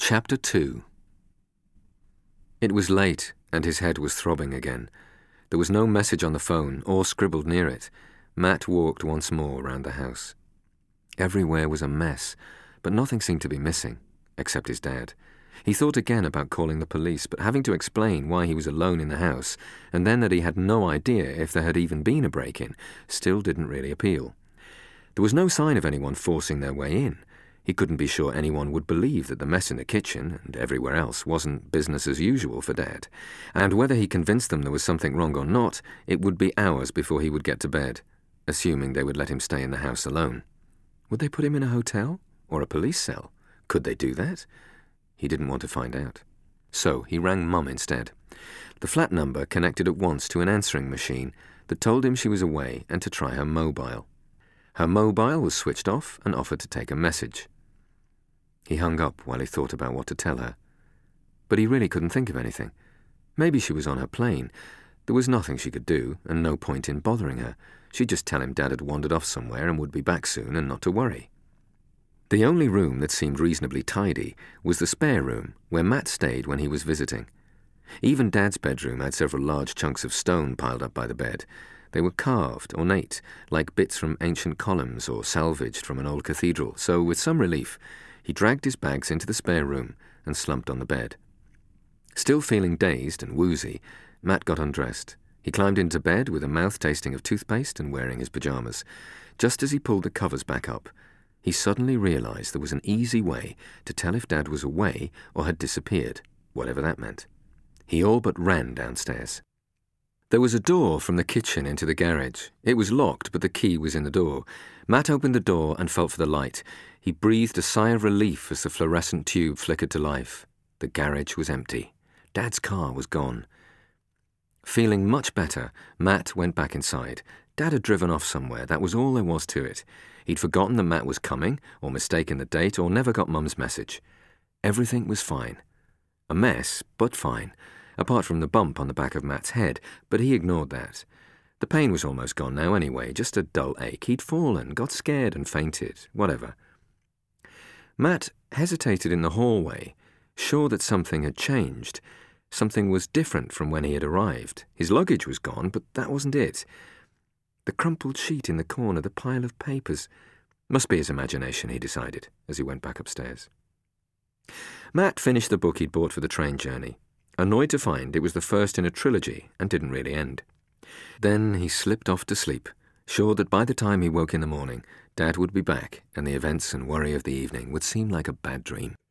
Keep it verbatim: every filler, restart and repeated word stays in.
Chapter two. It was late, and his head was throbbing again. There was no message on the phone, or scribbled near it. Matt walked once more round the house. Everywhere was a mess, but nothing seemed to be missing, except his dad. He thought again about calling the police, but having to explain why he was alone in the house, and then that he had no idea if there had even been a break-in, still didn't really appeal. There was no sign of anyone forcing their way in. He couldn't be sure anyone would believe that the mess in the kitchen and everywhere else wasn't business as usual for Dad. And whether he convinced them there was something wrong or not, it would be hours before he would get to bed, assuming they would let him stay in the house alone. Would they put him in a hotel or a police cell? Could they do that? He didn't want to find out. So he rang Mum instead. The flat number connected at once to an answering machine that told him she was away and to try her mobile. Her mobile was switched off and offered to take a message. He hung up while he thought about what to tell her. But he really couldn't think of anything. Maybe she was on her plane. There was nothing she could do, and no point in bothering her. She'd just tell him Dad had wandered off somewhere and would be back soon and not to worry. The only room that seemed reasonably tidy was the spare room where Matt stayed when he was visiting. Even Dad's bedroom had several large chunks of stone piled up by the bed. They were carved, ornate, like bits from ancient columns or salvaged from an old cathedral, so with some relief, he dragged his bags into the spare room and slumped on the bed. Still feeling dazed and woozy, Matt got undressed. He climbed into bed with a mouth tasting of toothpaste and wearing his pajamas. Just as he pulled the covers back up, he suddenly realized there was an easy way to tell if Dad was away or had disappeared, whatever that meant. He all but ran downstairs. There was a door from the kitchen into the garage. It was locked, but the key was in the door. Matt opened the door and felt for the light. He breathed a sigh of relief as the fluorescent tube flickered to life. The garage was empty. Dad's car was gone. Feeling much better, Matt went back inside. Dad had driven off somewhere. That was all there was to it. He'd forgotten that Matt was coming, or mistaken the date, or never got Mum's message. Everything was fine. A mess, but fine. Apart from the bump on the back of Matt's head, but he ignored that. The pain was almost gone now anyway, just a dull ache. He'd fallen, got scared and fainted, whatever. Matt hesitated in the hallway, sure that something had changed. Something was different from when he had arrived. His luggage was gone, but that wasn't it. The crumpled sheet in the corner, the pile of papers. Must be his imagination, he decided, as he went back upstairs. Matt finished the book he'd bought for the train journey, annoyed to find it was the first in a trilogy and didn't really end. Then he slipped off to sleep, sure that by the time he woke in the morning, Dad would be back and the events and worry of the evening would seem like a bad dream.